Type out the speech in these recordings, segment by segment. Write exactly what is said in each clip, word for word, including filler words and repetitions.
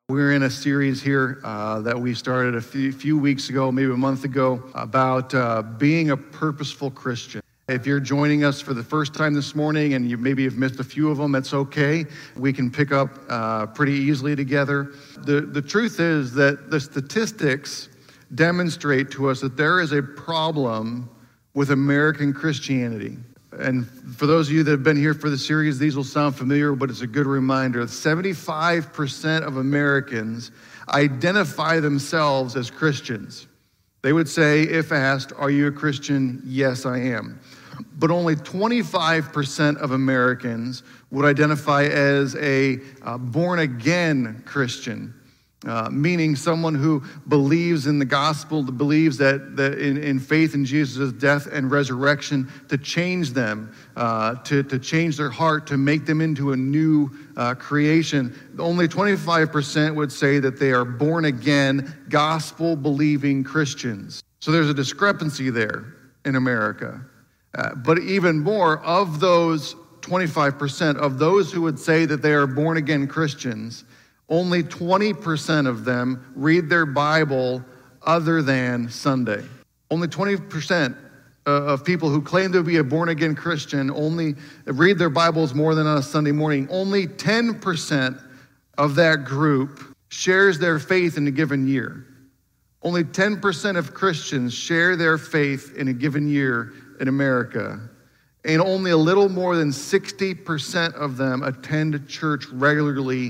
We're in a series here uh, that we started a few, few weeks ago, maybe a month ago, about uh, being a purposeful Christian. If you're joining us for the first time this morning and you maybe have missed a few of them, that's okay. We can pick up uh, pretty easily together. The, the truth is that the statistics demonstrate to us that there is a problem with American Christianity. And for those of you that have been here for the series, these will sound familiar, but it's a good reminder. seventy-five percent of Americans identify themselves as Christians. They would say, if asked, are you a Christian? Yes, I am. But only twenty-five percent of Americans would identify as a uh, born-again Christian. Uh, meaning someone who believes in the gospel, believes that, that in, in faith in Jesus' death and resurrection to change them, uh, to, to change their heart, to make them into a new uh, creation. Only twenty-five percent would say that they are born-again, gospel-believing Christians. So there's a discrepancy there in America. Uh, but even more, of those twenty-five percent, of those who would say that they are born-again Christians, only twenty percent of them read their Bible other than Sunday. Only twenty percent of people who claim to be a born-again Christian only read their Bibles more than on a Sunday morning. Only ten percent of that group shares their faith in a given year. Only ten percent of Christians share their faith in a given year in America. And only a little more than sixty percent of them attend church regularly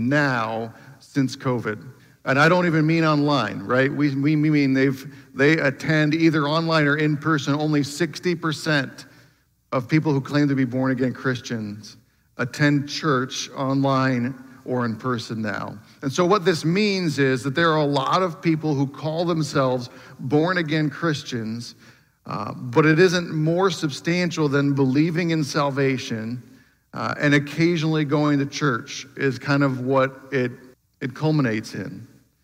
now since COVID. And I don't even mean online, right? We, we mean they've they attend either online or in person. Only sixty percent of people who claim to be born-again Christians attend church online or in person now. And so what this means is that there are a lot of people who call themselves born-again Christians, Uh, but it isn't more substantial than believing in salvation uh, and occasionally going to church is kind of what it it culminates in.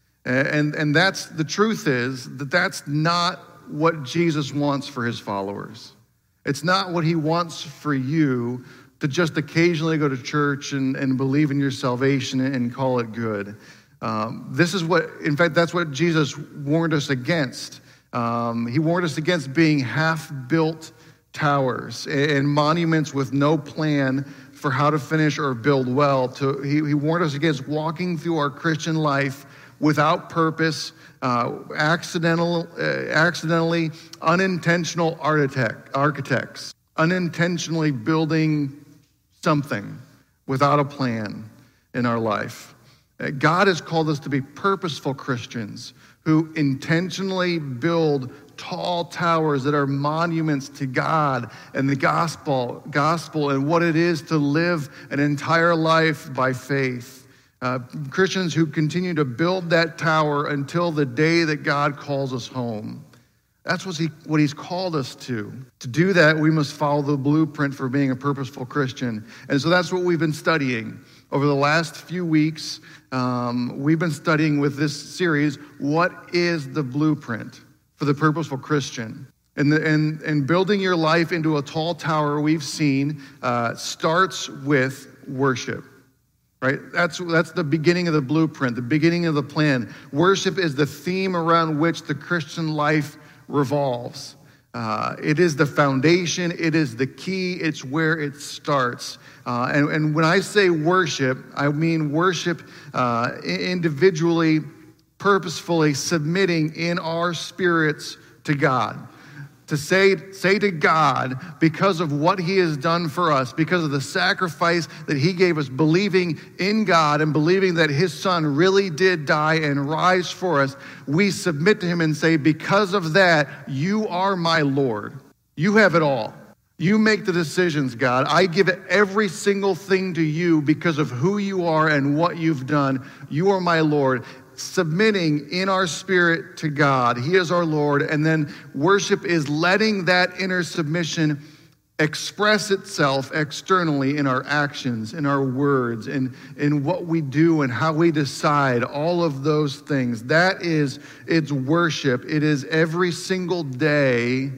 And, and that's the truth is that that's not what Jesus wants for his followers. It's not what he wants for you to just occasionally go to church and, and believe in your salvation and call it good. Um, this is what, in fact, that's what Jesus warned us against. Um, he warned us against being half-built towers and monuments with no plan for how to finish or build well. To, he, he warned us against walking through our Christian life without purpose, uh, accidental, uh, accidentally, unintentional architect, architects, unintentionally building something without a plan in our life. Uh, God has called us to be purposeful Christians who intentionally build tall towers that are monuments to God and the gospel, gospel and what it is to live an entire life by faith. Uh, Christians who continue to build that tower until the day that God calls us home. That's what, he, what he's called us to. To do that, we must follow the blueprint for being a purposeful Christian. And so that's what we've been studying. Over the last few weeks, um, we've been studying with this series, what is the blueprint for the purposeful Christian? And, the, and, and building your life into a tall tower, we've seen, uh, starts with worship. Right? That's, that's the beginning of the blueprint, the beginning of the plan. Worship is the theme around which the Christian life revolves. Uh, it is the foundation. It is the key. It's where it starts. Uh, and, and when I say worship, I mean worship uh, individually, purposefully submitting in our spirits to God. To say, say to God, because of what he has done for us, because of the sacrifice that he gave us, believing in God and believing that his son really did die and rise for us, we submit to him and say, because of that, you are my Lord. You have it all. You make the decisions, God. I give it every single thing to you because of who you are and what you've done. You are my Lord. Submitting in our spirit to God. He is our Lord. And then worship is letting that inner submission express itself externally in our actions, in our words, in, in what we do and how we decide, all of those things. That is, it's worship. It is every single day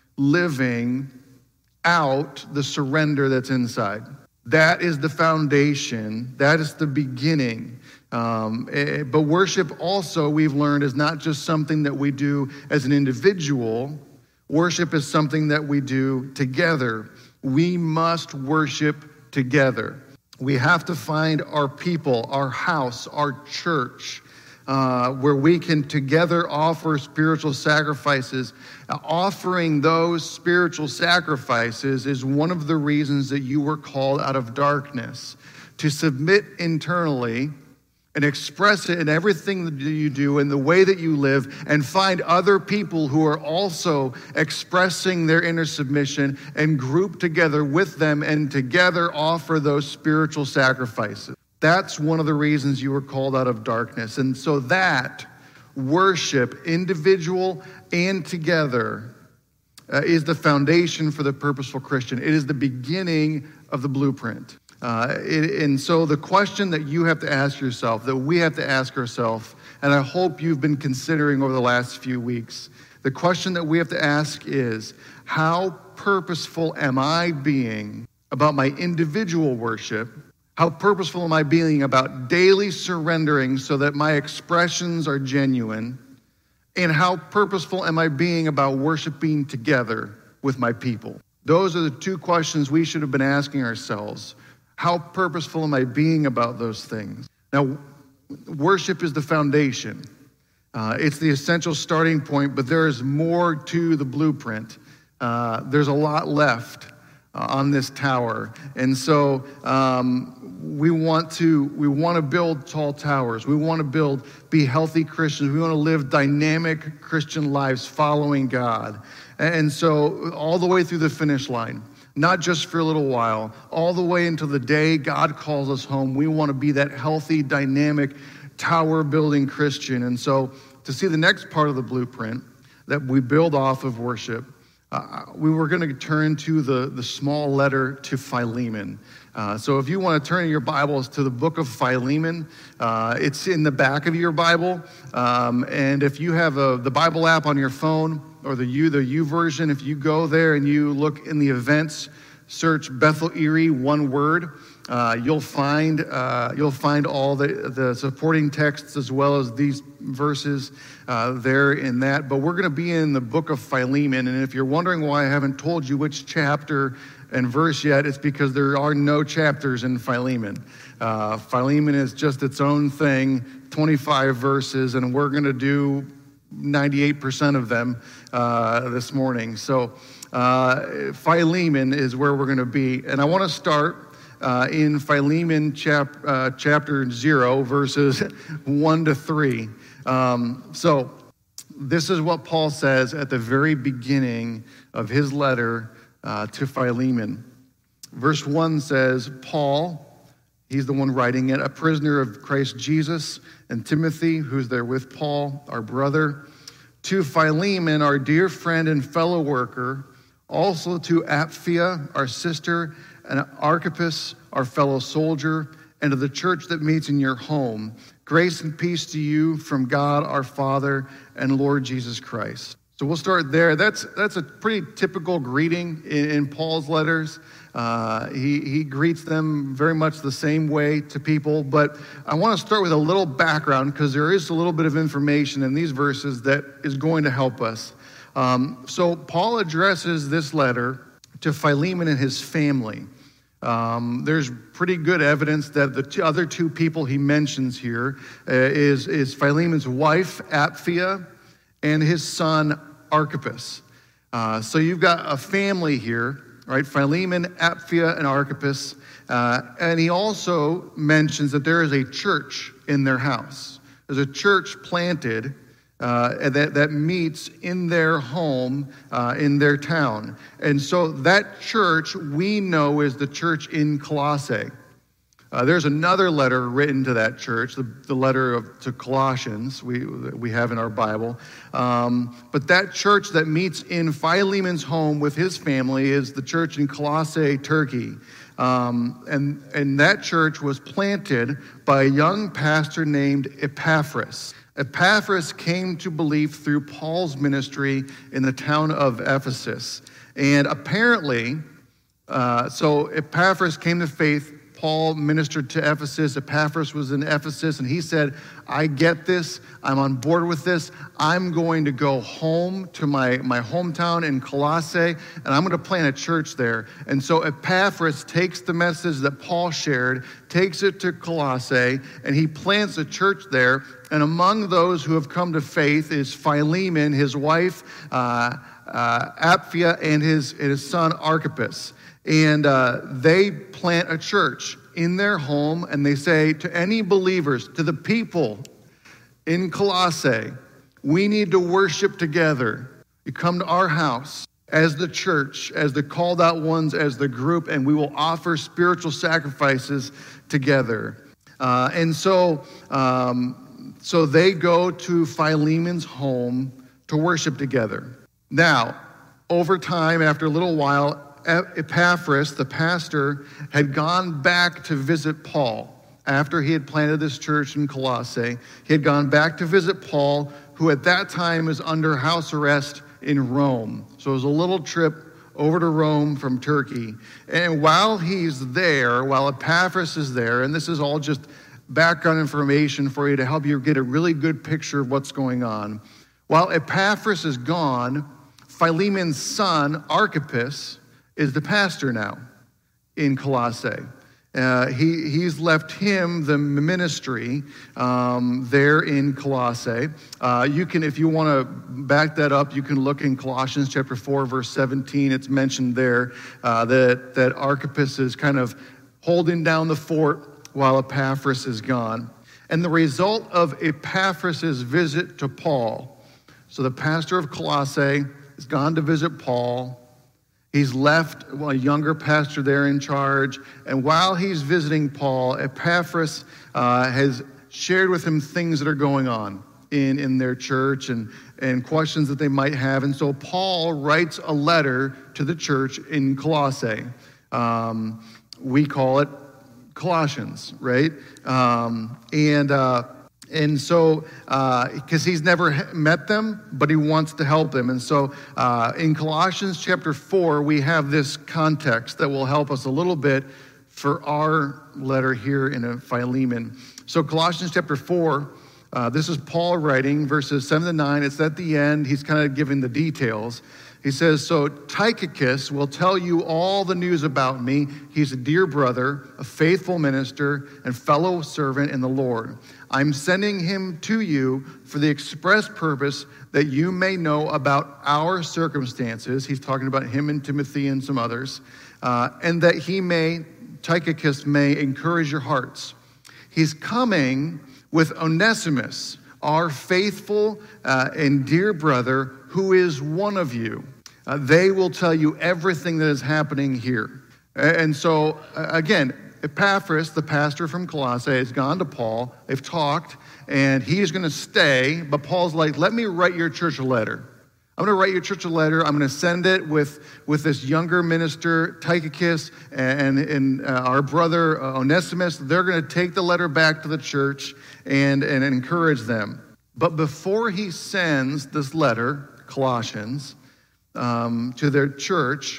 living out the surrender that's inside. That is the foundation. That is the beginning. Um, eh, but worship also, we've learned, is not just something that we do as an individual. Worship is something that we do together. We must worship together. We have to find our people, our house, our church, uh, where we can together offer spiritual sacrifices. Uh, offering those spiritual sacrifices is one of the reasons that you were called out of darkness, to submit internally and express it in everything that you do, in the way that you live, and find other people who are also expressing their inner submission and group together with them and together offer those spiritual sacrifices. That's one of the reasons you were called out of darkness. And so that worship, individual and together, uh, is the foundation for the purposeful Christian. It is the beginning of the blueprint. Uh, it, and so the question that you have to ask yourself, that we have to ask ourselves, and I hope you've been considering over the last few weeks, the question that we have to ask is, how purposeful am I being about my individual worship? How purposeful am I being about daily surrendering so that my expressions are genuine? And how purposeful am I being about worshiping together with my people? Those are the two questions we should have been asking ourselves. How purposeful am I being about those things? Now, worship is the foundation. Uh, it's the essential starting point, but there is more to the blueprint. Uh, there's a lot left uh, on this tower. And so um, we want to we want to build tall towers. We want to build, be healthy Christians. We want to live dynamic Christian lives following God. And so all the way through the finish line. Not just for a little while, all the way until the day God calls us home. We want to be that healthy, dynamic, tower-building Christian. And so to see the next part of the blueprint that we build off of worship, uh, we were going to turn to the, the small letter to Philemon. Uh, so if you want to turn in your Bibles to the book of Philemon, uh, it's in the back of your Bible. Um, and if you have a, the Bible app on your phone, or the U, the U version, if you go there and you look in the events, search Bethel Erie, one word, uh, you'll find uh, you'll find all the, the supporting texts as well as these verses uh, there in that. But we're going to be in the book of Philemon, and if you're wondering why I haven't told you which chapter and verse yet, it's because there are no chapters in Philemon. Uh, Philemon is just its own thing, twenty-five verses, and we're going to do ninety-eight percent of them uh, this morning. So uh, Philemon is where we're going to be. And I want to start uh, in Philemon chap, uh, chapter zero, verses one to three. Um, so this is what Paul says at the very beginning of his letter uh, to Philemon. Verse one says, Paul, he's the one writing it, a prisoner of Christ Jesus, and Timothy, who's there with Paul, our brother, to Philemon, our dear friend and fellow worker, also to Apphia, our sister, and Archippus, our fellow soldier, and to the church that meets in your home. Grace and peace to you from God our Father and Lord Jesus Christ. So we'll start there. That's that's a pretty typical greeting in, in Paul's letters. Uh, he, he greets them very much the same way to people. But I want to start with a little background because there is a little bit of information in these verses that is going to help us. Um, so Paul addresses this letter to Philemon and his family. Um, there's pretty good evidence that the two other two people he mentions here uh, is, is Philemon's wife, Apphia, and his son, Archippus. Uh, so you've got a family here, right? Philemon, Apphia, and Archippus. Uh, and he also mentions that there is a church in their house. There's a church planted uh, that, that meets in their home, uh, in their town. And so that church we know is the church in Colossae. Uh, there's another letter written to that church, the, the letter of, to Colossians we we have in our Bible. Um, but that church that meets in Philemon's home with his family is the church in Colossae, Turkey. Um, and, and that church was planted by a young pastor named Epaphras. Epaphras came to belief through Paul's ministry in the town of Ephesus. And apparently, uh, so Epaphras came to faith. Paul ministered to Ephesus. Epaphras was in Ephesus, and he said, I get this. I'm on board with this. I'm going to go home to my, my hometown in Colossae, and I'm going to plant a church there. And so Epaphras takes the message that Paul shared, takes it to Colossae, and he plants a church there. And among those who have come to faith is Philemon, his wife, uh, uh, Apphia, and his, and his son Archippus. And uh, they plant a church in their home, and they say to any believers, to the people in Colossae, we need to worship together. You come to our house as the church, as the called out ones, as the group, and we will offer spiritual sacrifices together. Uh, and so, um, so they go to Philemon's home to worship together. Now, over time, after a little while, Epaphras, the pastor, had gone back to visit Paul after he had planted this church in Colossae. He had gone back to visit Paul, who at that time was under house arrest in Rome. So it was a little trip over to Rome from Turkey. And while he's there, while Epaphras is there, and this is all just background information for you to help you get a really good picture of what's going on. While Epaphras is gone, Philemon's son, Archippus, is the pastor now in Colossae. Uh, he, he's left him the ministry um, there in Colossae. Uh, you can, if you want to back that up, you can look in Colossians chapter four, verse seventeen. It's mentioned there uh, that, that Archippus is kind of holding down the fort while Epaphras is gone. And the result of Epaphras' visit to Paul, so the pastor of Colossae has gone to visit Paul. He's left a younger pastor there in charge. And while he's visiting Paul, Epaphras uh, has shared with him things that are going on in, in their church and, and questions that they might have. And so Paul writes a letter to the church in Colossae. Um, we call it Colossians, right? Um, and... Uh, And so, because uh, he's never met them, but he wants to help them. And so uh, in Colossians chapter four, we have this context that will help us a little bit for our letter here in a Philemon. So Colossians chapter four, uh, this is Paul writing, verses seven to nine. It's at the end. He's kind of giving the details. He says, so Tychicus will tell you all the news about me. He's a dear brother, a faithful minister, and fellow servant in the Lord. I'm sending him to you for the express purpose that you may know about our circumstances. He's talking about him and Timothy and some others. Uh, and that he may, Tychicus may encourage your hearts. He's coming with Onesimus, our faithful uh, and dear brother, who is one of you. Uh, they will tell you everything that is happening here. And so, uh, again, Epaphras, the pastor from Colossae, has gone to Paul. They've talked, and he's going to stay. But Paul's like, let me write your church a letter. I'm going to write your church a letter. I'm going to send it with, with this younger minister, Tychicus, and, and uh, our brother, uh, Onesimus. They're going to take the letter back to the church and, and encourage them. But before he sends this letter, Colossians, um, to their church,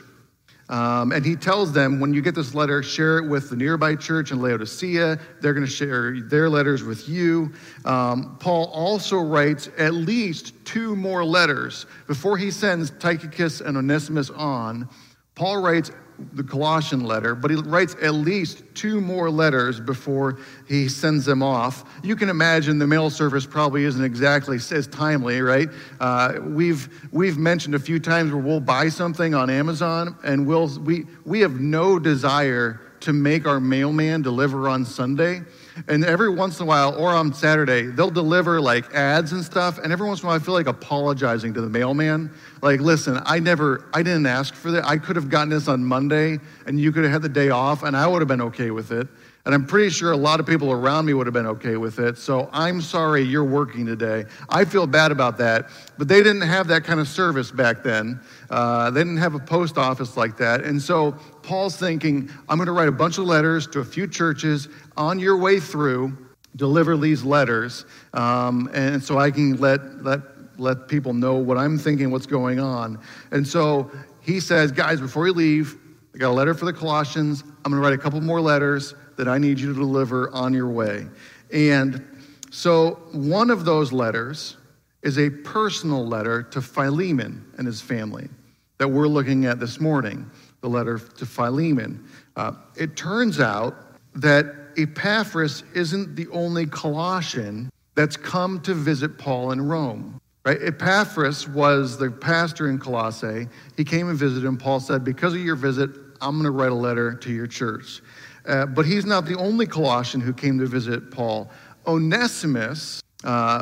Um, and he tells them, when you get this letter, share it with the nearby church in Laodicea. They're going to share their letters with you. Um, Paul also writes at least two more letters. Before he sends Tychicus and Onesimus on, Paul writes the Colossian letter, but he writes at least two more letters before he sends them off. You can imagine the mail service probably isn't exactly as timely, right? Uh, we've we've mentioned a few times where we'll buy something on Amazon, and we'll we we have no desire to make our mailman deliver on Sunday. And every once in a while, or on Saturday, they'll deliver like ads and stuff. And every once in a while, I feel like apologizing to the mailman. Like, listen, I never, I didn't ask for that. I could have gotten this on Monday, and you could have had the day off, and I would have been okay with it. And I'm pretty sure a lot of people around me would have been okay with it. So I'm sorry you're working today. I feel bad about that. But they didn't have that kind of service back then. Uh, they didn't have a post office like that. And so Paul's thinking, I'm going to write a bunch of letters to a few churches. On your way through, deliver these letters. Um, and so I can let, let, let people know what I'm thinking, what's going on. And so he says, guys, before you leave, I got a letter for the Colossians. I'm going to write a couple more letters. that I need you to deliver on your way. And so one of those letters is a personal letter to Philemon and his family that we're looking at this morning, the letter to Philemon. Uh, it turns out that Epaphras isn't the only Colossian that's come to visit Paul in Rome. Right? Epaphras was the pastor in Colossae. He came and visited him. Paul said, because of your visit, I'm going to write a letter to your church. Uh, but he's not the only Colossian who came to visit Paul. Onesimus uh,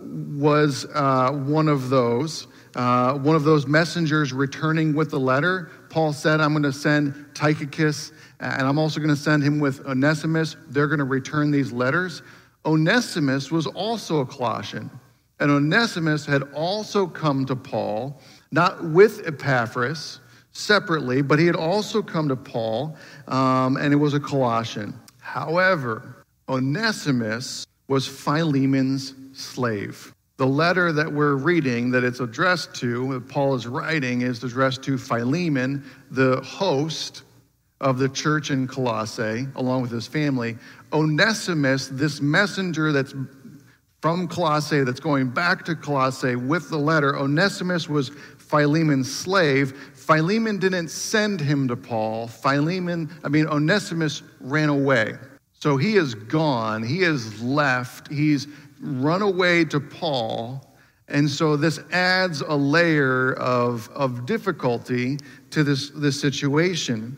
was uh, one of those, uh, one of those messengers returning with the letter. Paul said, I'm going to send Tychicus, and I'm also going to send him with Onesimus. They're going to return these letters. Onesimus was also a Colossian, and Onesimus had also come to Paul, not with Epaphras, separately, but he had also come to Paul, um, and it was a Colossian. However, Onesimus was Philemon's slave. The letter that we're reading, that it's addressed to, that Paul is writing, is addressed to Philemon, the host of the church in Colossae, along with his family. Onesimus, this messenger that's from Colossae, that's going back to Colossae with the letter, Onesimus was Philemon's slave. Philemon didn't send him to Paul. Philemon, I mean, Onesimus ran away. So he is gone. He is left. He's run away to Paul. And so this adds a layer of, of difficulty to this, this situation.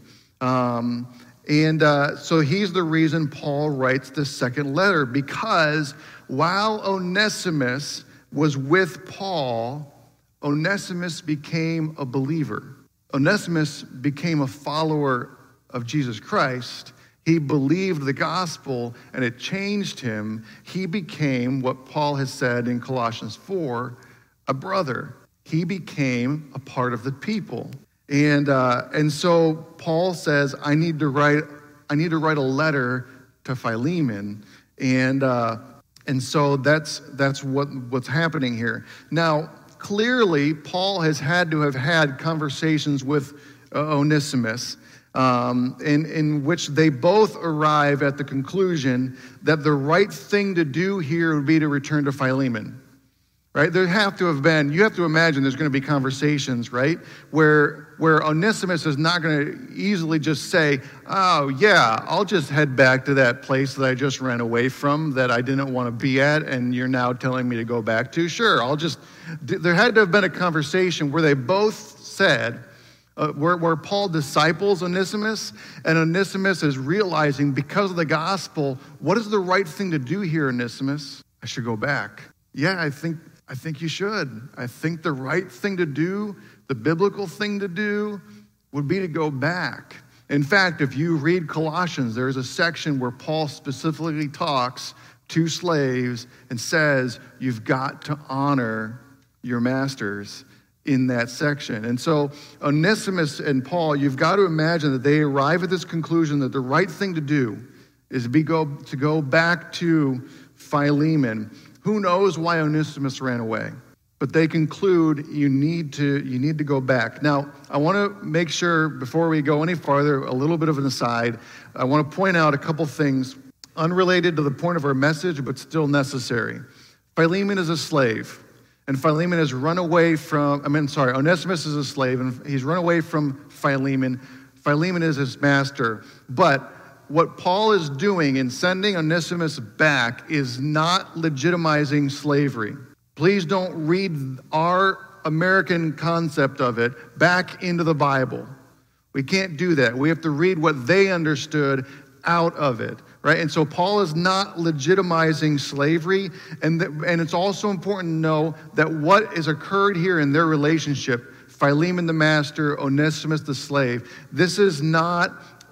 Um, and uh, so he's the reason Paul writes the second letter, because while Onesimus was with Paul, Onesimus became a believer. Onesimus became a follower of Jesus Christ. He believed the gospel, and it changed him. He became what Paul has said in Colossians four, a brother. He became a part of the people. And uh, and so Paul says, I need to write I need to write a letter to Philemon. And uh, and so that's that's what, what's happening here. Now, clearly, Paul has had to have had conversations with uh, Onesimus, um, in, in which they both arrive at the conclusion that the right thing to do here would be to return to Philemon. Right? There have to have been, you have to imagine there's going to be conversations, right? Where where Onesimus is not going to easily just say, oh, yeah, I'll just head back to that place that I just ran away from that I didn't want to be at, and you're now telling me to go back to. Sure, I'll just, there had to have been a conversation where they both said, uh, where, where Paul disciples Onesimus, and Onesimus is realizing because of the gospel, what is the right thing to do here, Onesimus? I should go back. Yeah, I think I think you should. I think the right thing to do, the biblical thing to do, would be to go back. In fact, if you read Colossians, there's a section where Paul specifically talks to slaves and says, you've got to honor your masters in that section. And so Onesimus and Paul, you've got to imagine that they arrive at this conclusion that the right thing to do is to, be go, to go back to Philemon. Who knows why Onesimus ran away? But they conclude you need to you need to go back. Now, I want to make sure before we go any farther, a little bit of an aside. I want to point out a couple things unrelated to the point of our message, but still necessary. Philemon is a slave, and Philemon has run away from, I mean, sorry, Onesimus is a slave, and he's run away from Philemon. Philemon is his master, but what Paul is doing in sending Onesimus back is not legitimizing slavery. Please don't read our American concept of it back into the Bible. We can't do that. We have to read what they understood out of it, right? And so Paul is not legitimizing slavery, and th- and it's also important to know that what has occurred here in their relationship, Philemon the master, Onesimus the slave, this is not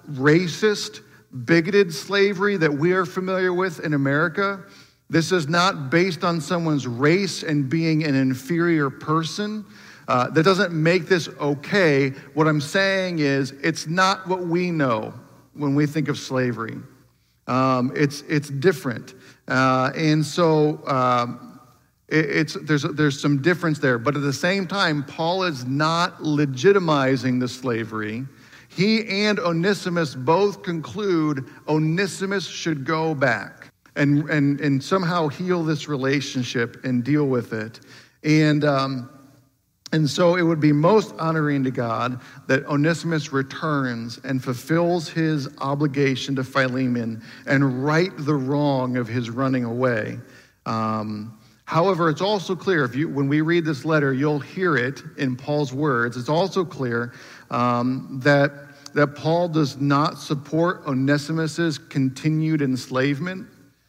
racist, bigoted slavery that we are familiar with in America. This is not based on someone's race and being an inferior person. Uh, that doesn't make this okay. What I'm saying is it's not what we know when we think of slavery. Um, it's it's different. Uh, and so um, it, it's there's there's some difference there. But at the same time, Paul is not legitimizing the slavery. He and Onesimus both conclude Onesimus should go back and, and, and somehow heal this relationship and deal with it. And, um, and so it would be most honoring to God that Onesimus returns and fulfills his obligation to Philemon and right the wrong of his running away. Um, however, it's also clear, if you when we read this letter, you'll hear it in Paul's words. It's also clear um, that, that Paul does not support Onesimus's continued enslavement,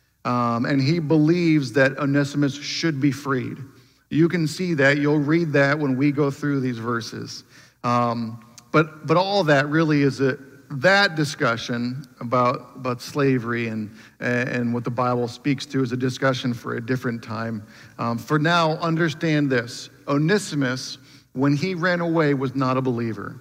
um, and he believes that Onesimus should be freed. You can see that. You'll read that when we go through these verses. Um, but but all that really is a that discussion about about slavery and and what the Bible speaks to is a discussion for a different time. Um, for now, understand this: Onesimus, when he ran away, was not a believer.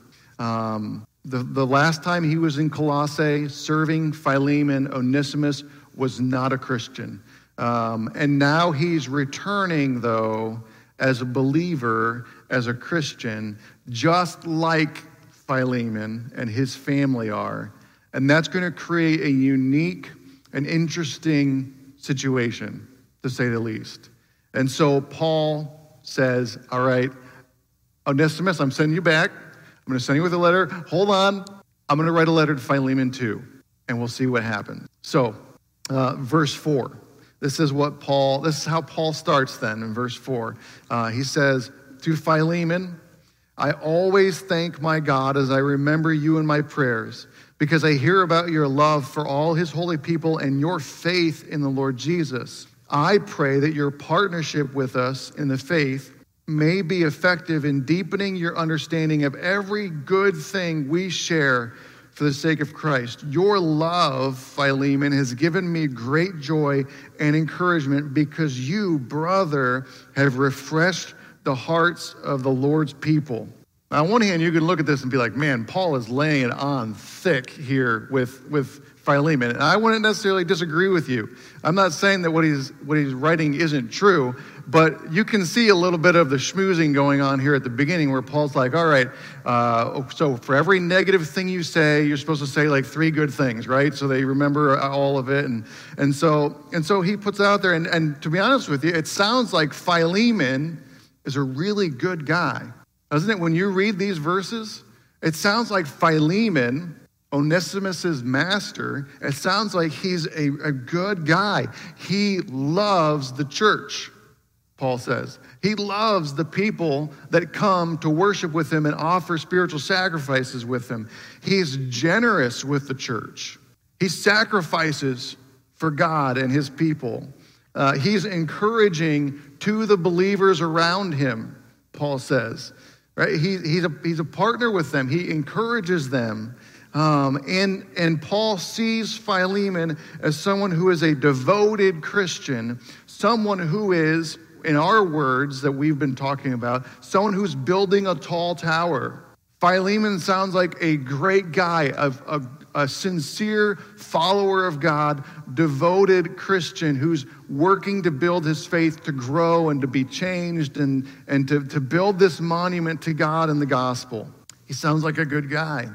Um, the the last time he was in Colossae serving Philemon, Onesimus was not a Christian. Um, and now he's returning, though, as a believer, as a Christian, just like Philemon and his family are. And that's going to create a unique and interesting situation, to say the least. And so Paul says, all right, Onesimus, I'm sending you back. I'm going to send you with a letter. Hold on. I'm going to write a letter to Philemon too, and we'll see what happens. So, uh, verse four. This is what Paul, this is how Paul starts then in verse four. Uh, he says, to Philemon, I always thank my God as I remember you in my prayers, because I hear about your love for all his holy people and your faith in the Lord Jesus. I pray that your partnership with us in the faith may be effective in deepening your understanding of every good thing we share for the sake of Christ. Your love, Philemon, has given me great joy and encouragement because you, brother, have refreshed the hearts of the Lord's people. Now, on one hand, you can look at this and be like, man, Paul is laying it on thick here with, with Philemon. And I wouldn't necessarily disagree with you. I'm not saying that what he's what he's writing isn't true, but you can see a little bit of the schmoozing going on here at the beginning where Paul's like, all right, uh, so for every negative thing you say, you're supposed to say like three good things, right? So they remember all of it. And and so and so he puts it out there. And, and to be honest with you, it sounds like Philemon is a really good guy. Doesn't it? When you read these verses, it sounds like Philemon, Onesimus's master, it sounds like he's a, a good guy. He loves the church, Paul says. He loves the people that come to worship with him and offer spiritual sacrifices with him. He's generous with the church. He sacrifices for God and his people. Uh, he's encouraging to the believers around him, Paul says. Right? He, he's, a, he's a partner with them. He encourages them. Um, and, and Paul sees Philemon as someone who is a devoted Christian, someone who is, in our words that we've been talking about, someone who's building a tall tower. Philemon sounds like a great guy, a, a, a sincere follower of God, devoted Christian who's working to build his faith to grow and to be changed and, and to, to build this monument to God and the gospel. He sounds like a good guy.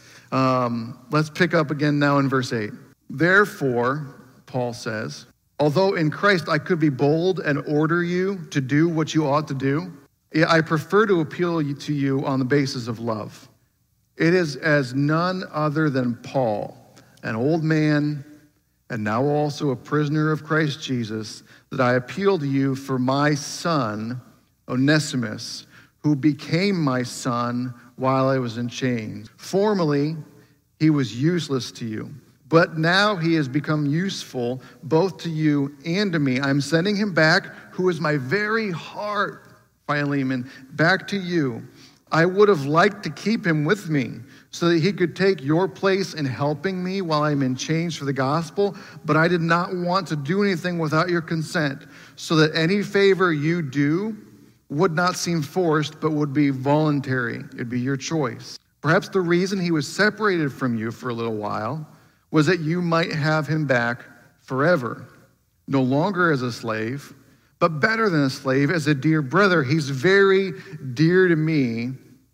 Um, let's pick up again now in verse eight. Therefore, Paul says, although in Christ I could be bold and order you to do what you ought to do, I prefer to appeal to you on the basis of love. It is as none other than Paul, an old man, and now also a prisoner of Christ Jesus, that I appeal to you for my son, Onesimus, who became my son while I was in chains. Formerly, he was useless to you, but now he has become useful both to you and to me. I'm sending him back, who is my very heart, Philemon, back to you. I would have liked to keep him with me so that he could take your place in helping me while I'm in chains for the gospel, but I did not want to do anything without your consent, so that any favor you do would not seem forced, but would be voluntary. It'd be your choice. Perhaps the reason he was separated from you for a little while was that you might have him back forever, no longer as a slave, but better than a slave, as a dear brother. He's very dear to me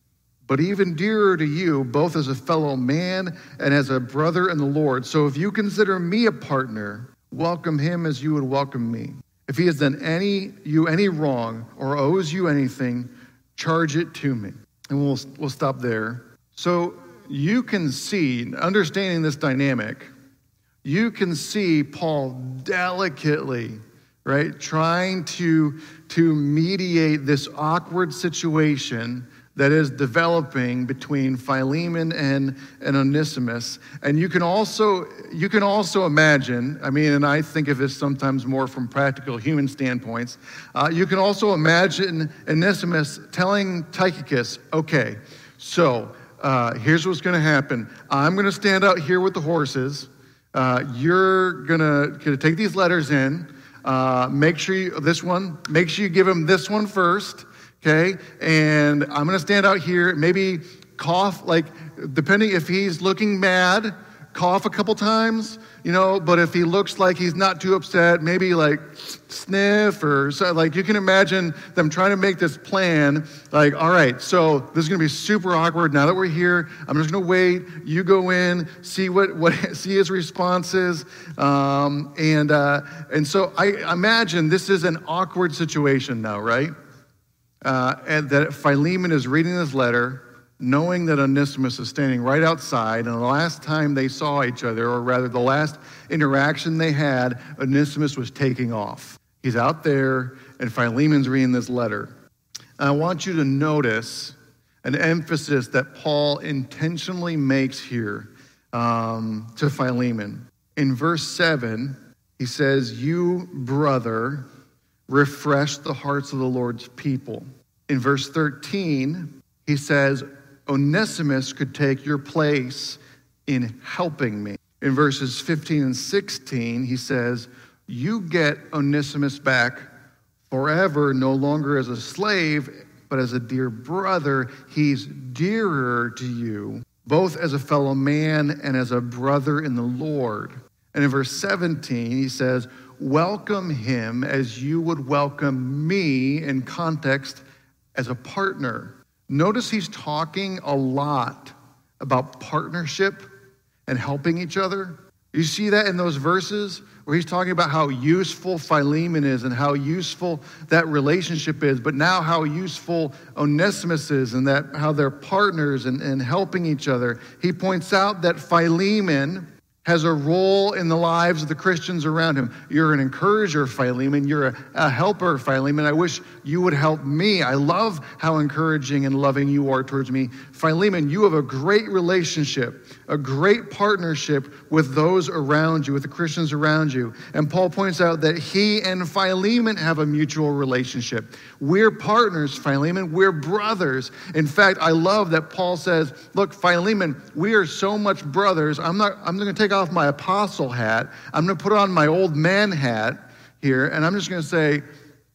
but even dearer to you, both as a fellow man and as a brother in the Lord. So if you consider me a partner, welcome him as you would welcome me. If he has done any you any wrong or owes you anything, charge it to me." And we'll we'll stop there. So you can see, understanding this dynamic, you can see Paul delicately, right, trying to, to mediate this awkward situation that is developing between Philemon and, and Onesimus. And you can also you can also imagine, I mean, and I think of this sometimes more from practical human standpoints, uh, you can also imagine Onesimus telling Tychicus, okay, so uh, here's what's gonna happen. I'm gonna stand out here with the horses. Uh, you're gonna, gonna take these letters in. Uh, make sure you, this one, make sure you give him this one first. Okay, and I'm gonna stand out here, maybe cough, like, depending if he's looking mad, cough a couple times, you know, but if he looks like he's not too upset, maybe like sniff or so, like you can imagine them trying to make this plan, like, all right, so this is gonna be super awkward now that we're here. I'm just gonna wait, you go in, see what, what see his responses, um, and, uh, and so I imagine this is an awkward situation now, right? Uh, and that Philemon is reading this letter, knowing that Onesimus is standing right outside, and the last time they saw each other, or rather the last interaction they had, Onesimus was taking off. He's out there, and Philemon's reading this letter. And I want you to notice an emphasis that Paul intentionally makes here um, to Philemon. In verse seven, he says, "You, brother, refresh the hearts of the Lord's people." In verse thirteen, he says, "Onesimus could take your place in helping me." In verses fifteen and sixteen, he says, "You get Onesimus back forever, no longer as a slave, but as a dear brother. He's dearer to you, both as a fellow man and as a brother in the Lord." And in verse seventeen, he says, "Welcome him as you would welcome me," in context, as a partner. Notice he's talking a lot about partnership and helping each other. You see that in those verses where he's talking about how useful Philemon is and how useful that relationship is, but now how useful Onesimus is and that how they're partners and, and helping each other. He points out that Philemon has a role in the lives of the Christians around him. You're an encourager, Philemon. You're a, a helper, Philemon. I wish you would help me. I love how encouraging and loving you are towards me. Philemon, you have a great relationship, a great partnership with those around you, with the Christians around you. And Paul points out that he and Philemon have a mutual relationship. We're partners, Philemon. We're brothers. In fact, I love that Paul says, look, Philemon, we are so much brothers. I'm not, I'm going to take off my apostle hat. I'm going to put on my old man hat here, and I'm just going to say,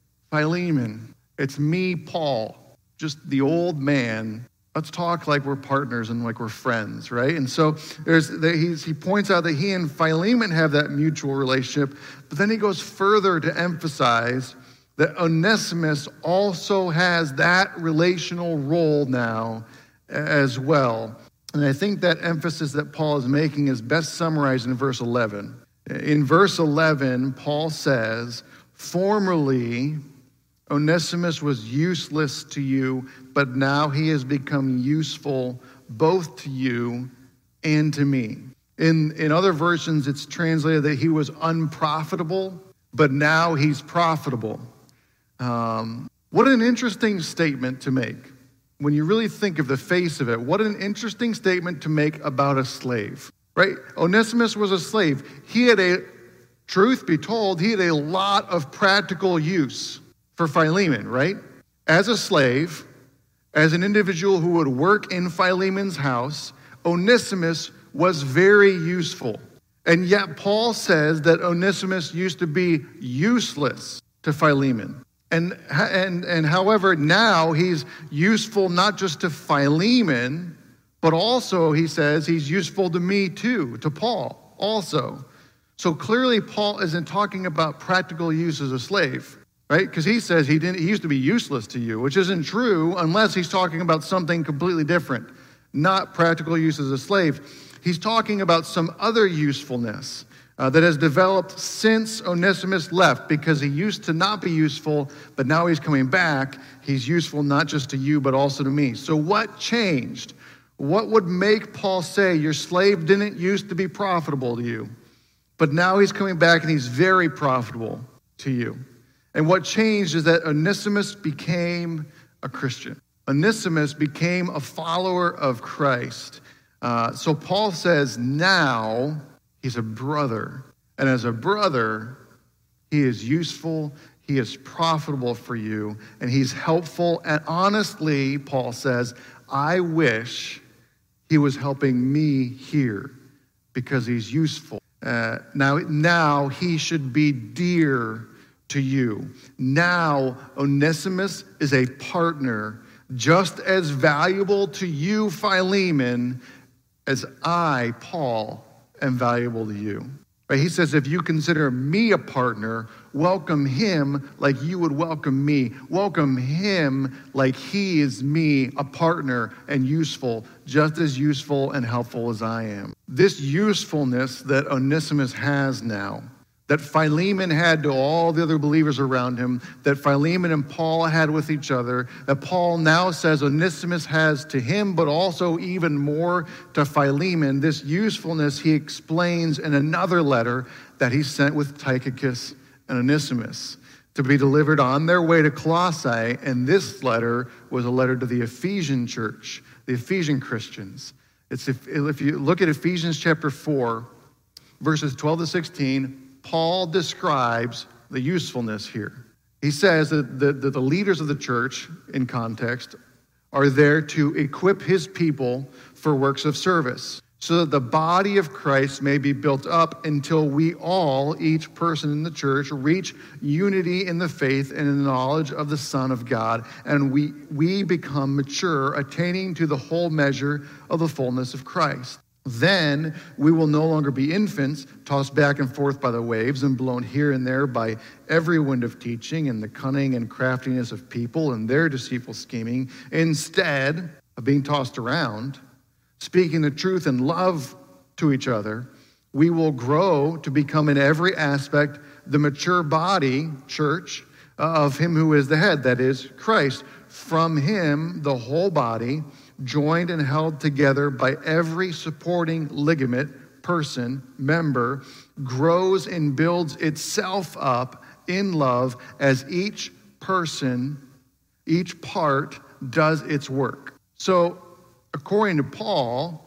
Philemon, it's me, Paul, just the old man. Let's talk like we're partners and like we're friends, right? And so there's he's, he points out that he and Philemon have that mutual relationship, but then he goes further to emphasize that Onesimus also has that relational role now as well. And I think that emphasis that Paul is making is best summarized in verse eleven. In verse eleven, Paul says, "Formerly, Onesimus was useless to you, but now he has become useful both to you and to me." In, in other versions, it's translated that he was unprofitable, but now he's profitable. Um, what an interesting statement to make. When you really think of the face of it, what an interesting statement to make about a slave, right? Onesimus was a slave. He had a, truth be told, he had a lot of practical use for Philemon, right? As a slave, as an individual who would work in Philemon's house, Onesimus was very useful. And yet Paul says that Onesimus used to be useless to Philemon. And, and, and however, now he's useful not just to Philemon, but also, he says, he's useful to me too, to Paul also. So clearly Paul isn't talking about practical use as a slave. right? Because he says he didn't. He used to be useless to you, which isn't true unless he's talking about something completely different, not practical use as a slave. He's talking about some other usefulness uh, that has developed since Onesimus left, because he used to not be useful, but now he's coming back. He's useful not just to you, but also to me. So what changed? What would make Paul say your slave didn't used to be profitable to you, but now he's coming back and he's very profitable to you? And what changed is that Onesimus became a Christian. Onesimus became a follower of Christ. Uh, so Paul says now he's a brother. And as a brother, he is useful, he is profitable for you, and he's helpful. And honestly, Paul says, I wish he was helping me here because he's useful. Uh, now, now he should be dear to you. Now Onesimus is a partner just as valuable to you, Philemon, as I, Paul, am valuable to you. Right? He says, if you consider me a partner, welcome him like you would welcome me. Welcome him like he is me, a partner and useful, just as useful and helpful as I am. This usefulness that Onesimus has now, that Philemon had to all the other believers around him, that Philemon and Paul had with each other, that Paul now says Onesimus has to him, but also even more to Philemon. This usefulness he explains in another letter that he sent with Tychicus and Onesimus to be delivered on their way to Colossae. And this letter was a letter to the Ephesian church, the Ephesian Christians. It's if, if you look at Ephesians chapter four, verses twelve to sixteen, Paul describes the usefulness here. He says that the, that the leaders of the church, in context, are there to equip his people for works of service, so that the body of Christ may be built up until we all, each person in the church, reach unity in the faith and in the knowledge of the Son of God, and we, we become mature, attaining to the whole measure of the fullness of Christ. Then we will no longer be infants, tossed back and forth by the waves and blown here and there by every wind of teaching and the cunning and craftiness of people and their deceitful scheming. Instead of being tossed around, speaking the truth in love to each other, we will grow to become in every aspect the mature body, church, of him who is the head, that is Christ. From him, the whole body, joined and held together by every supporting ligament, person, member, grows and builds itself up in love as each person, each part does its work. So, according to Paul,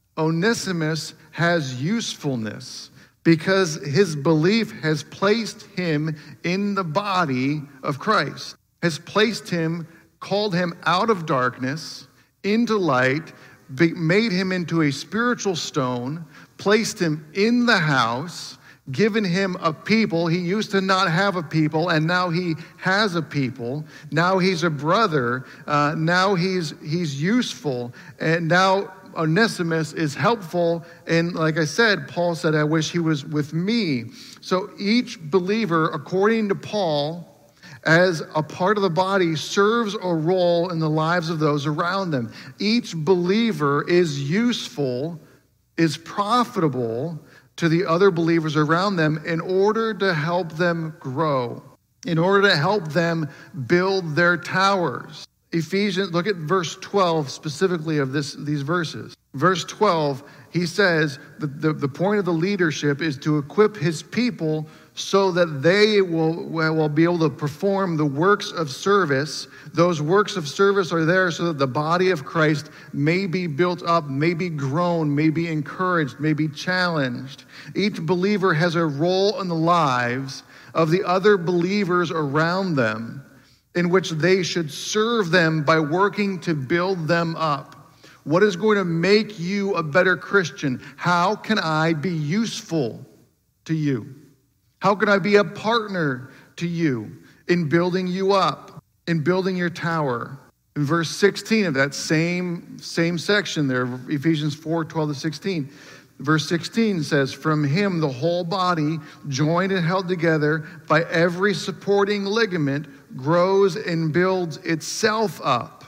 Onesimus has usefulness because his belief has placed him in the body of Christ, has placed him, called him out of darkness into light, made him into a spiritual stone, placed him in the house, given him a people. He used to not have a people, and now he has a people. Now he's a brother. Uh, now he's he's useful, and now Onesimus is helpful. And like I said, Paul said, I wish he was with me. So each believer, according to Paul, as a part of the body, serves a role in the lives of those around them. Each believer is useful, is profitable to the other believers around them in order to help them grow, in order to help them build their towers. Ephesians, look at verse twelve specifically of this, these verses. Verse twelve, he says that the, the point of the leadership is to equip his people so that they will, will be able to perform the works of service. Those works of service are there so that the body of Christ may be built up, may be grown, may be encouraged, may be challenged. Each believer has a role in the lives of the other believers around them in which they should serve them by working to build them up. What is going to make you a better Christian? How can I be useful to you? How can I be a partner to you in building you up, in building your tower? In verse sixteen of that same, same section there, Ephesians four, twelve to sixteen, Verse sixteen says, from him the whole body, joined and held together by every supporting ligament, grows and builds itself up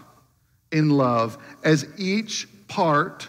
in love as each part,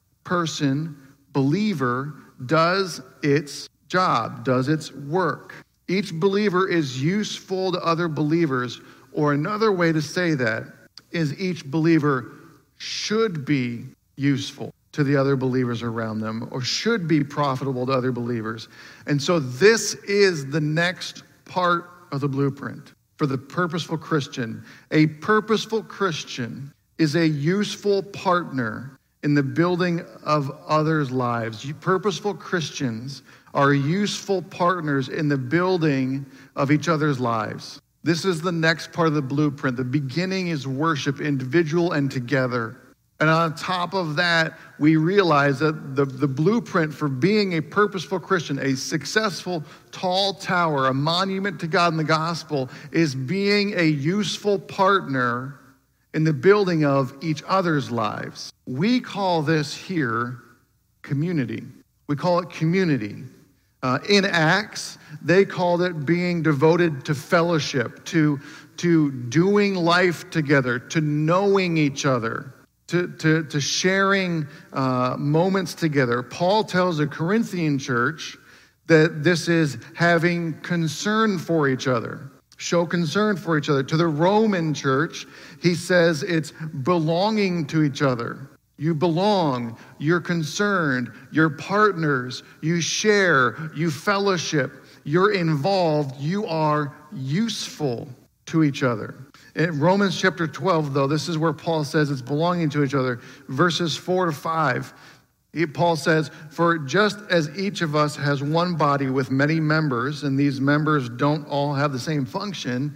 person, believer does its job, does its work. Each believer is useful to other believers, or another way to say that is each believer should be useful to the other believers around them, or should be profitable to other believers. And so this is the next part of the blueprint for the purposeful Christian. A purposeful Christian is a useful partner in the building of others' lives. You purposeful Christians are useful partners in the building of each other's lives. This is the next part of the blueprint. The beginning is worship, individual and together. And on top of that, we realize that the, the blueprint for being a purposeful Christian, a successful tall tower, a monument to God in the gospel, is being a useful partner in the building of each other's lives. We call this here community. We call it community. Uh, in Acts, they called it being devoted to fellowship, to, to doing life together, to knowing each other, to, to, to sharing uh, moments together. Paul tells the Corinthian church that this is having concern for each other. Show concern for each other. To the Roman church, he says it's belonging to each other. You belong, you're concerned, you're partners, you share, you fellowship, you're involved, you are useful to each other. In Romans chapter twelve, though, this is where Paul says it's belonging to each other. Verses four to five, he, Paul says, for just as each of us has one body with many members, and these members don't all have the same function,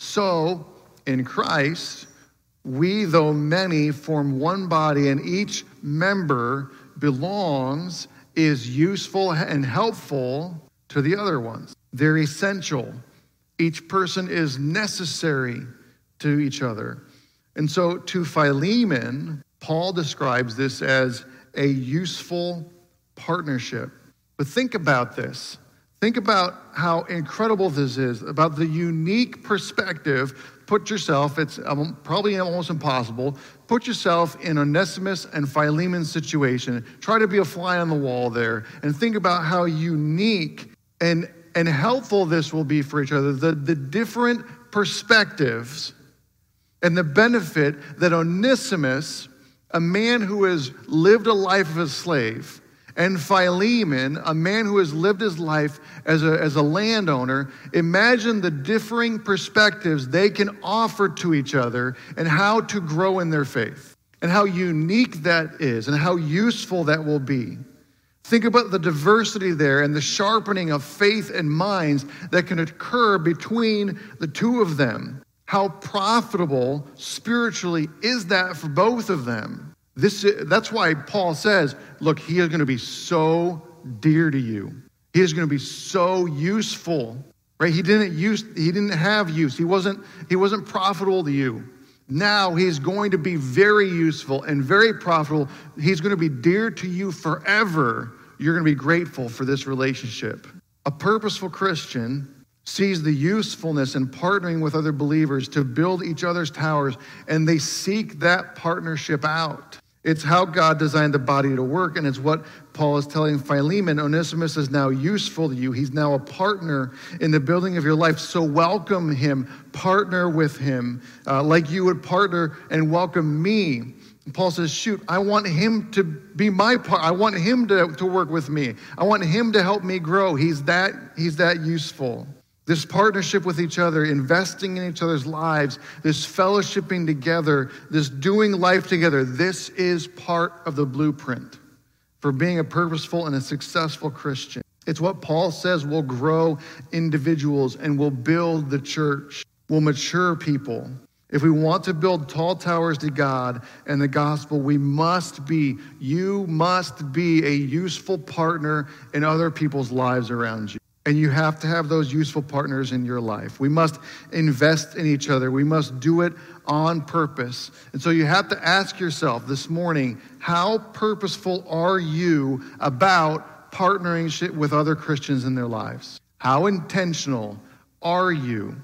so in Christ, we, though many, form one body, and each member belongs, is useful and helpful to the other ones. They're essential. Each person is necessary to each other. And so to Philemon, Paul describes this as a useful partnership. But think about this. Think about how incredible this is, about the unique perspective. Put yourself, it's probably almost impossible, put yourself in Onesimus and Philemon's situation. Try to be a fly on the wall there and think about how unique and, and helpful this will be for each other. The, the different perspectives and the benefit that Onesimus, a man who has lived a life of a slave, and Philemon, a man who has lived his life as a, as a landowner, imagine the differing perspectives they can offer to each other and how to grow in their faith, and how unique that is, and how useful that will be. Think about the diversity there and the sharpening of faith and minds that can occur between the two of them. How profitable spiritually is that for both of them? This, that's why Paul says, look, he is going to be so dear to you. He is going to be so useful, right? He didn't use, he didn't have use. He wasn't, he wasn't profitable to you. Now he's going to be very useful and very profitable. He's going to be dear to you forever. You're going to be grateful for this relationship. A purposeful Christian sees the usefulness in partnering with other believers to build each other's towers, and they seek that partnership out. It's how God designed the body to work, and it's what Paul is telling Philemon. Onesimus is now useful to you. He's now a partner in the building of your life, so welcome him, partner with him, uh, like you would partner and welcome me. And Paul says, shoot, I want him to be my part. I want him to, to work with me. I want him to help me grow. He's that, he's that useful. This partnership with each other, investing in each other's lives, this fellowshipping together, this doing life together, this is part of the blueprint for being a purposeful and a successful Christian. It's what Paul says will grow individuals and will build the church, will mature people. If we want to build tall towers to God and the gospel, we must be, you must be a useful partner in other people's lives around you. And you have to have those useful partners in your life. We must invest in each other. We must do it on purpose. And so you have to ask yourself this morning, how purposeful are you about partnering with other Christians in their lives? How intentional are you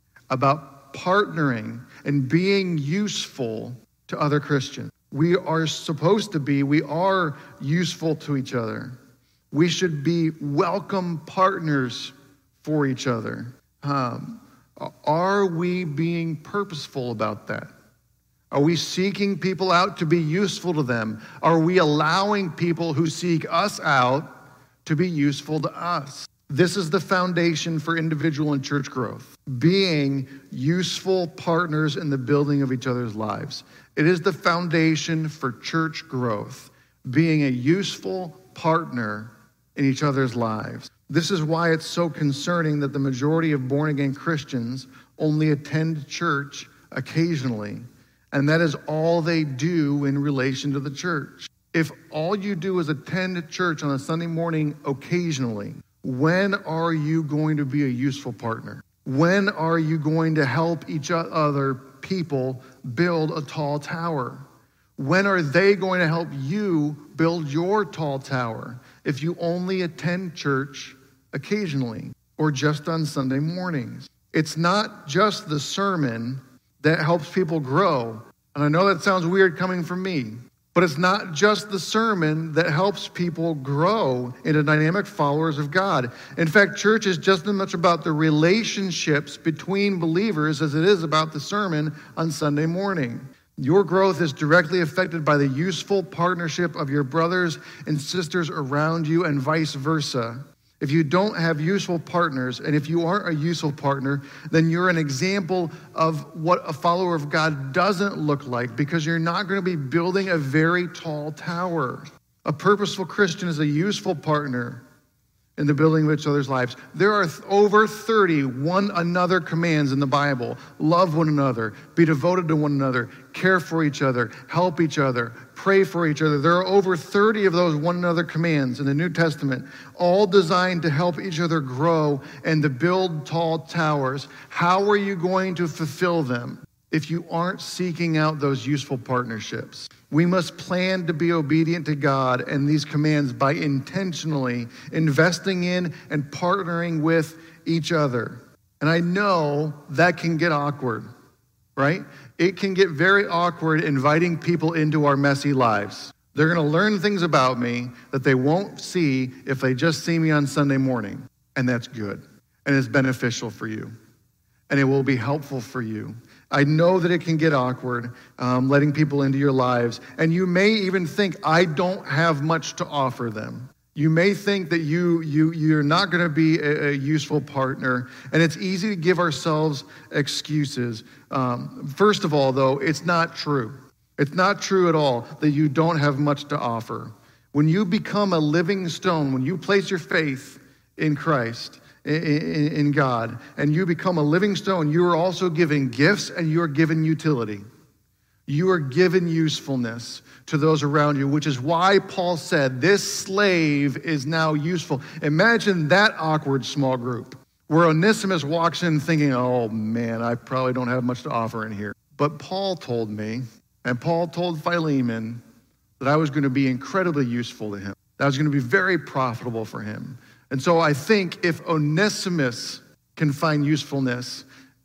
about partnering and being useful to other Christians? We are supposed to be, we are useful to each other. We should be welcome partners for each other. Um, are we being purposeful about that? Are we seeking people out to be useful to them? Are we allowing people who seek us out to be useful to us? This is the foundation for individual and church growth. Being useful partners in the building of each other's lives. It is the foundation for church growth. Being a useful partner in each other's lives. This is why it's so concerning that the majority of born-again Christians only attend church occasionally, and that is all they do in relation to the church. If all you do is attend church on a Sunday morning occasionally, when are you going to be a useful partner? When are you going to help each other people build a tall tower? When are they going to help you build your tall tower if you only attend church occasionally or just on Sunday mornings? It's not just the sermon that helps people grow. And I know that sounds weird coming from me, but it's not just the sermon that helps people grow into dynamic followers of God. In fact, church is just as much about the relationships between believers as it is about the sermon on Sunday morning. Your growth is directly affected by the useful partnership of your brothers and sisters around you and vice versa. If you don't have useful partners, and if you aren't a useful partner, then you're an example of what a follower of God doesn't look like, because you're not going to be building a very tall tower. A purposeful Christian is a useful partner in the building of each other's lives. There are over thirty one another commands in the Bible. Love one another, be devoted to one another, care for each other, help each other, pray for each other. There are over thirty of those one another commands in the New Testament, all designed to help each other grow and to build tall towers. How are you going to fulfill them if you aren't seeking out those useful partnerships? We must plan to be obedient to God and these commands by intentionally investing in and partnering with each other. And I know that can get awkward, right? It can get very awkward inviting people into our messy lives. They're going to learn things about me that they won't see if they just see me on Sunday morning. And that's good. And it's beneficial for you. And it will be helpful for you. I know that it can get awkward, um, letting people into your lives. And you may even think, I don't have much to offer them. You may think that you, you, you're not going to be a, a useful partner. And it's easy to give ourselves excuses. Um, first of all, though, it's not true. It's not true at all that you don't have much to offer. When you become a living stone, when you place your faith in Christ, in God, and you become a living stone, you are also given gifts and you are given utility. You are given usefulness to those around you, which is why Paul said this slave is now useful. Imagine that awkward small group where Onesimus walks in thinking, oh man, I probably don't have much to offer in here. But Paul told me, and Paul told Philemon, that I was going to be incredibly useful to him. That I was going to be very profitable for him. And so I think if Onesimus can find usefulness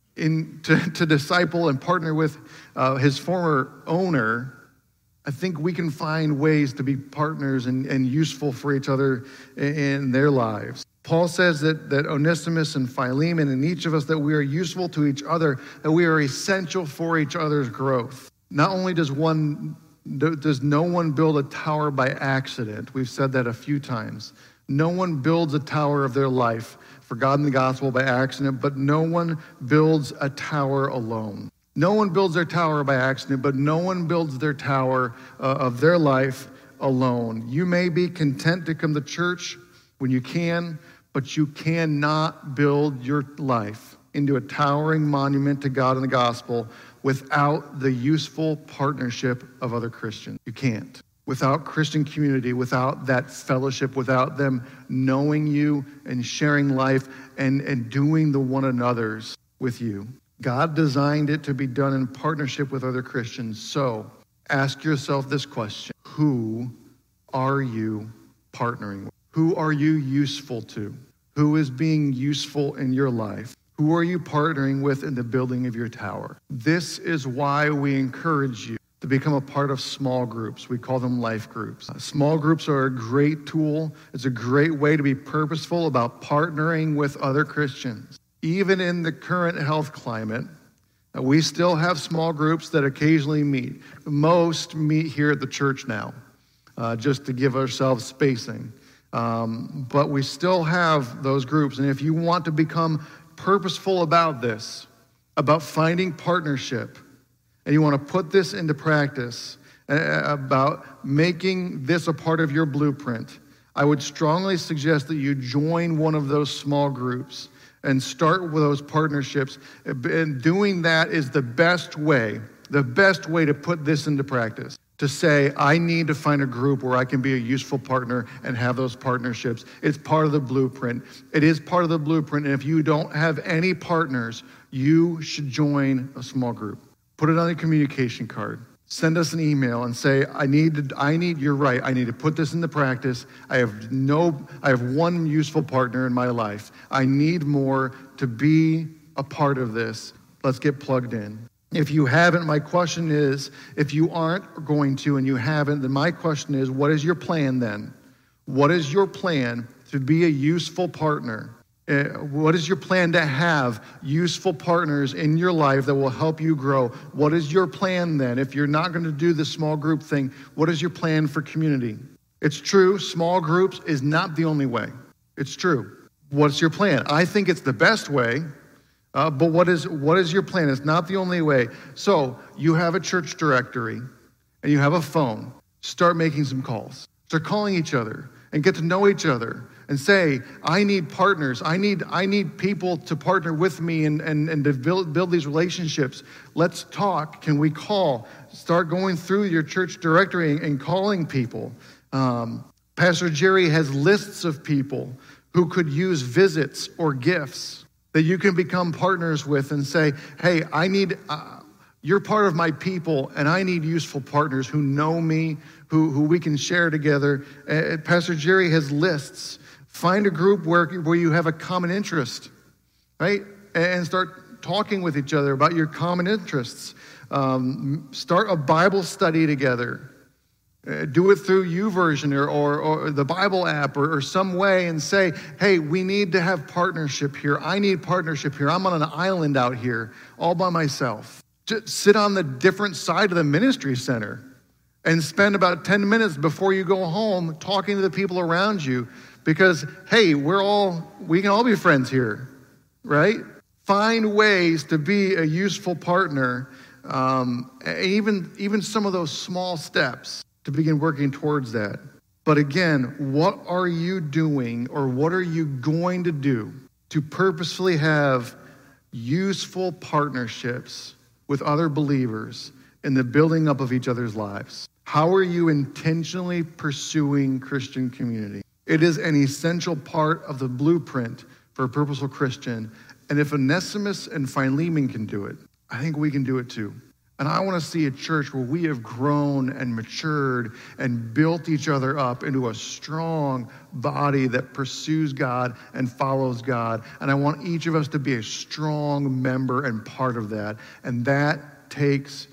in to, to disciple and partner with uh, his former owner, I think we can find ways to be partners and, and useful for each other in, in their lives. Paul says that, that Onesimus and Philemon and each of us, that we are useful to each other, that we are essential for each other's growth. Not only does one does no one build a tower by accident. We've said that a few times. No one builds a tower of their life for God and the gospel by accident, but no one builds a tower alone. No one builds their tower by accident, but no one builds their tower uh, of their life alone. You may be content to come to church when you can, but you cannot build your life into a towering monument to God and the gospel without the useful partnership of other Christians. You can't. without Christian community, without that fellowship, without them knowing you and sharing life and, and doing the one another's with you. God designed it to be done in partnership with other Christians. So ask yourself this question: who are you partnering with? Who are you useful to? Who is being useful in your life? Who are you partnering with in the building of your tower? This is why we encourage you to become a part of small groups. We call them life groups. Uh, small groups are a great tool. It's a great way to be purposeful about partnering with other Christians. Even in the current health climate, uh, we still have small groups that occasionally meet. Most meet here at the church now, uh, just to give ourselves spacing. Um, but we still have those groups. And if you want to become purposeful about this, about finding partnership, and you want to put this into practice, uh, about making this a part of your blueprint, I would strongly suggest that you join one of those small groups and start with those partnerships. And doing that is the best way, the best way to put this into practice. To say, I need to find a group where I can be a useful partner and have those partnerships. It's part of the blueprint. It is part of the blueprint. And if you don't have any partners, you should join a small group. Put it on a communication card. Send us an email and say, I need to, I need, you're right, I need to put this into practice. I have no, I have one useful partner in my life. I need more to be a part of this. Let's get plugged in. If you haven't, my question is, if you aren't going to and you haven't, then my question is, what is your plan then? What is your plan to be a useful partner? Uh, what is your plan to have useful partners in your life that will help you grow? What is your plan then? If you're not going to do the small group thing, what is your plan for community? It's true, small groups is not the only way. It's true. What's your plan? I think it's the best way. Uh, but what is what is your plan? It's not the only way. So you have a church directory and you have a phone. Start making some calls. Start calling each other and get to know each other and say, I need partners. I need I need people to partner with me and, and, and to build, build these relationships. Let's talk. Can we call? Start going through your church directory and, and calling people. Um, Pastor Jerry has lists of people who could use visits or gifts that you can become partners with and say, hey, I need, uh, you're part of my people, and I need useful partners who know me, who, who we can share together. Uh, Pastor Jerry has lists. Find a group where, where you have a common interest, right? And start talking with each other about your common interests. Um, start a Bible study together. Uh, do it through YouVersion or, or, or the Bible app or, or some way and say, hey, we need to have partnership here. I need partnership here. I'm on an island out here all by myself. Just sit on the different side of the ministry center and spend about ten minutes before you go home talking to the people around you because, hey, we're all, we can all be friends here, right? Find ways to be a useful partner, um, even, even some of those small steps to begin working towards that. But again, what are you doing or what are you going to do to purposefully have useful partnerships with other believers in the building up of each other's lives? How are you intentionally pursuing Christian community? It is an essential part of the blueprint for a purposeful Christian. And if Onesimus and Philemon can do it, I think we can do it too. And I want to see a church where we have grown and matured and built each other up into a strong body that pursues God and follows God. And I want each of us to be a strong member and part of that. And that takes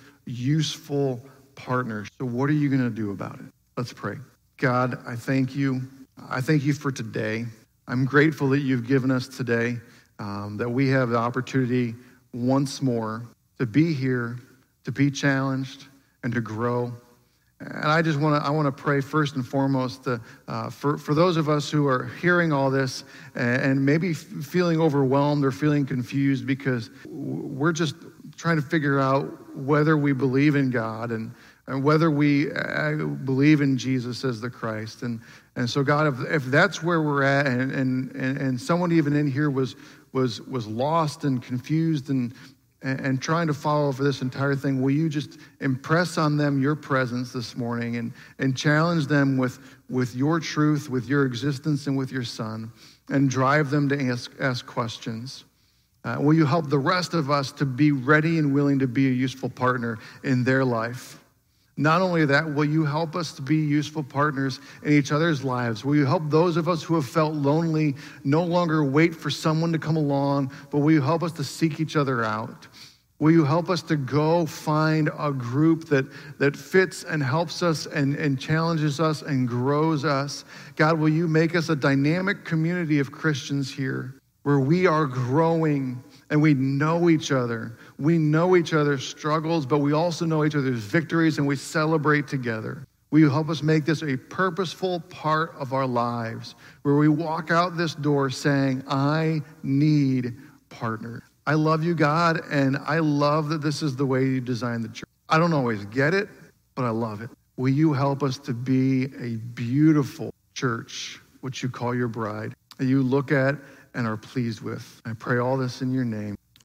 useful partners. So what are you going to do about it? Let's pray. God, I thank you. I thank you for today. I'm grateful that you've given us today, um, that we have the opportunity once more to be here, to be challenged and to grow. And I just want to I want to pray first and foremost uh, uh, for, for those of us who are hearing all this and, and maybe f- feeling overwhelmed or feeling confused because we're just trying to figure out whether we believe in God and, and whether we uh, believe in Jesus as the Christ. And and so God, if, if that's where we're at and, and, and, and someone even in here was was was lost and confused and and, and trying to follow for this entire thing, will you just impress on them your presence this morning and, and challenge them with, with your truth, with your existence, and with your Son, and drive them to ask, ask questions. Uh, will you help the rest of us to be ready and willing to be a useful partner in their life? Not only that, will you help us to be useful partners in each other's lives? Will you help those of us who have felt lonely no longer wait for someone to come along, but will you help us to seek each other out? Will you help us to go find a group that, that fits and helps us and, and challenges us and grows us? God, will you make us a dynamic community of Christians here where we are growing and we know each other. We know each other's struggles, but we also know each other's victories, and we celebrate together. Will you help us make this a purposeful part of our lives, where we walk out this door saying, I need partner. I love you, God, and I love that this is the way you designed the church. I don't always get it, but I love it. Will you help us to be a beautiful church, which you call your bride, that you look at and are pleased with? I pray all this in your name.